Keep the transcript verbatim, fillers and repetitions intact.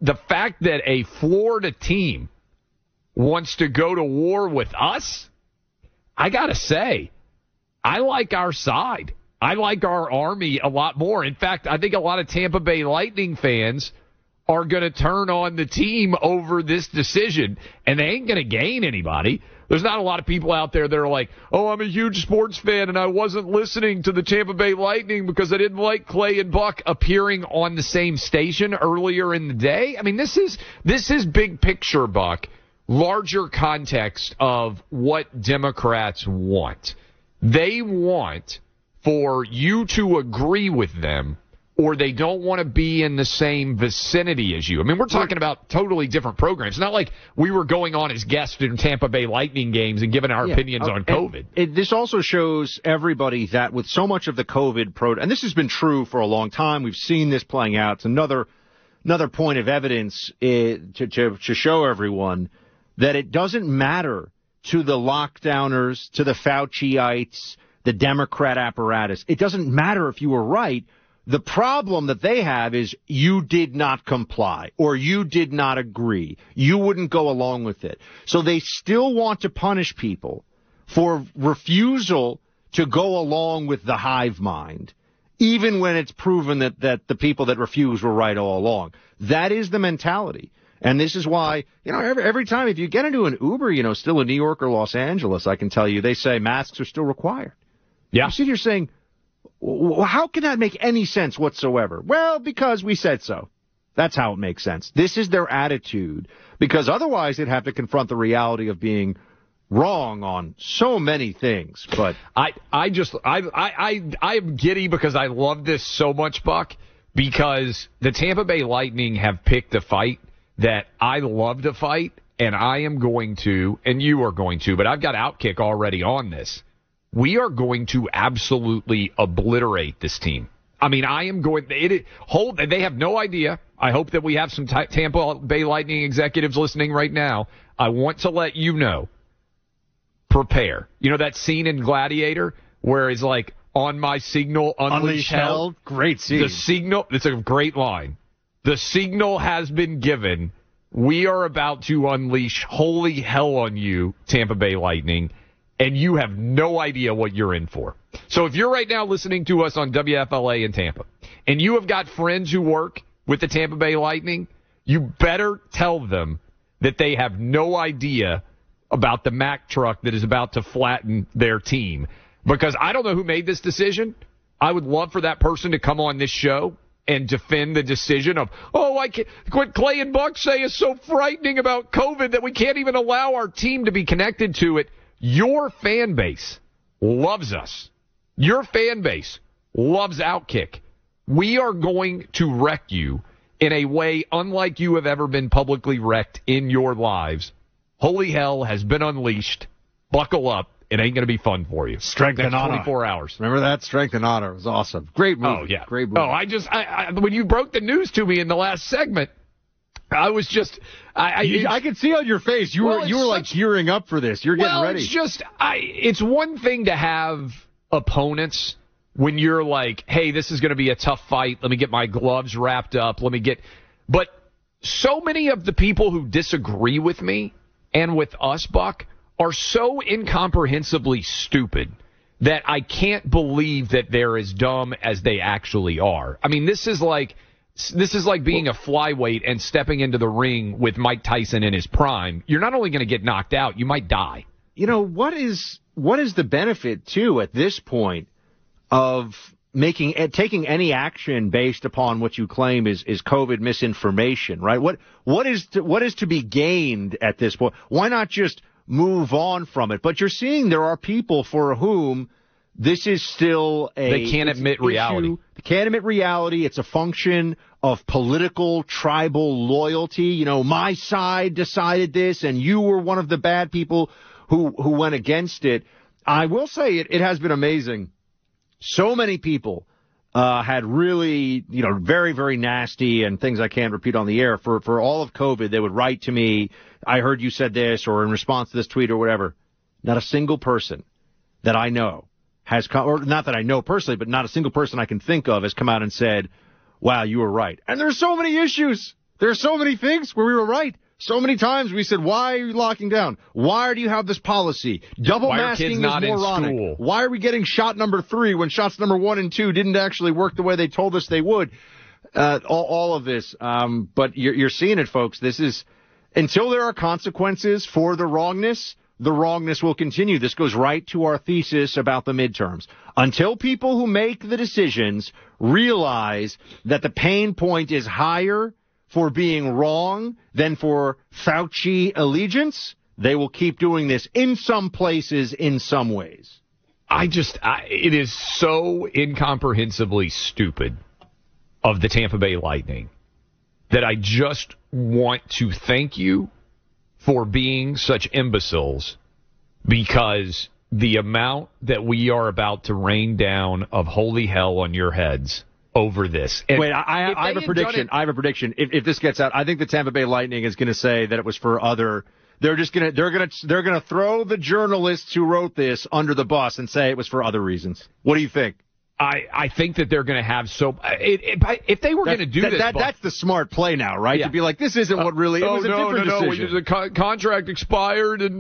the fact that a Florida team wants to go to war with us, I got to say, I like our side. I like our Army a lot more. In fact, I think a lot of Tampa Bay Lightning fans are going to turn on the team over this decision, and they ain't going to gain anybody. There's not a lot of people out there that are like, oh, I'm a huge sports fan, and I wasn't listening to the Tampa Bay Lightning because I didn't like Clay and Buck appearing on the same station earlier in the day. I mean, this is this is big picture, Buck, larger context of what Democrats want. They want for you to agree with them, or they don't want to be in the same vicinity as you. I mean, we're talking about totally different programs. It's not like we were going on as guests in Tampa Bay Lightning games and giving our yeah. opinions uh, on COVID. It, this also shows everybody that with so much of the COVID pro, and this has been true for a long time, we've seen this playing out. It's another another point of evidence uh, to, to, to show everyone that it doesn't matter to the lockdowners, to the Fauciites, the Democrat apparatus. It doesn't matter if you were right. The problem that they have is you did not comply or you did not agree. You wouldn't go along with it. So they still want to punish people for refusal to go along with the hive mind, even when it's proven that, that the people that refuse were right all along. That is the mentality. And this is why, you know, every, every time if you get into an Uber, you know, still in New York or Los Angeles, I can tell you, they say masks are still required. Yeah. You sit here saying, well, how can that make any sense whatsoever? Well, because we said so. That's how it makes sense. This is their attitude, because otherwise they'd have to confront the reality of being wrong on so many things. But I, I just, I, I, I, I am giddy because I love this so much, Buck, because the Tampa Bay Lightning have picked a fight that I love to fight, and I am going to, and you are going to, but I've got Outkick already on this. We are going to absolutely obliterate this team. I mean, I am going it hold they have no idea. I hope that we have some t- Tampa Bay Lightning executives listening right now. I want to let you know, prepare. You know that scene in Gladiator where it's like, on my signal, unleash, unleash hell? hell? Great scene. The signal, it's a great line. The signal has been given. We are about to unleash holy hell on you, Tampa Bay Lightning. And you have no idea what you're in for. So if you're right now listening to us on W F L A in Tampa, and you have got friends who work with the Tampa Bay Lightning, you better tell them that they have no idea about the Mack truck that is about to flatten their team. Because I don't know who made this decision. I would love for that person to come on this show and defend the decision of, oh, I can't, what Clay and Buck say is so frightening about COVID that we can't even allow our team to be connected to it. Your fan base loves us. Your fan base loves Outkick. We are going to wreck you in a way unlike you have ever been publicly wrecked in your lives. Holy hell has been unleashed. Buckle up. It ain't going to be fun for you. Strength and honor. twenty-four hours. Remember that? Strength and honor. It was awesome. Great movie. Oh, yeah. Great movie. Oh, I just, I, I, when you broke the news to me in the last segment, I was just, I, I, you, I could see on your face you well, were you were like gearing up for this. You're getting well, ready. It's just, I. It's one thing to have opponents when you're like, hey, this is going to be a tough fight. Let me get my gloves wrapped up. Let me get, but so many of the people who disagree with me and with us, Buck, are so incomprehensibly stupid that I can't believe that they're as dumb as they actually are. I mean, this is like. This is like being a flyweight and stepping into the ring with Mike Tyson in his prime. You're not only going to get knocked out, you might die. You know, what is what is the benefit, too, at this point of making taking any action based upon what you claim is, is COVID misinformation, right? What what is to, what is to be gained at this point? Why not just move on from it? But you're seeing there are people for whom this is still a... They can't admit issue. reality. They can't admit reality. It's a function of political, tribal loyalty. You know, my side decided this, and you were one of the bad people who, who went against it. I will say it, it has been amazing. So many people uh, had really, you know, very, very nasty and things I can't repeat on the air. For, for all of COVID, they would write to me, I heard you said this, or in response to this tweet or whatever. Not a single person that I know has come, or not that I know personally, but not a single person I can think of has come out and said, wow, you were right. And there's so many issues. There are so many things where we were right. So many times we said, why are you locking down? Why do you have this policy? Double Why masking are kids is not in moronic. school? Why are we getting shot number three when shots number one and two didn't actually work the way they told us they would? Uh, all, all of this. Um, but you're, you're seeing it, folks. This is, until there are consequences for the wrongness, the wrongness will continue. This goes right to our thesis about the midterms. Until people who make the decisions realize that the pain point is higher for being wrong than for Fauci allegiance, they will keep doing this in some places, in some ways. I just, I, it is so incomprehensibly stupid of the Tampa Bay Lightning that I just want to thank you for being such imbeciles, because the amount that we are about to rain down of holy hell on your heads over this. And Wait, I, I, I have a prediction. I have a prediction. If, if this gets out, I think the Tampa Bay Lightning is going to say that it was for other. They're just going to they're going to they're going to throw the journalists who wrote this under the bus and say it was for other reasons. What do you think? I, I think that they're going to have so it, it, if they were going to do that, this, that, that's the smart play now, right? Yeah. To be like, this isn't what really. It uh, was oh, a no, different no, decision. No, the co- contract expired and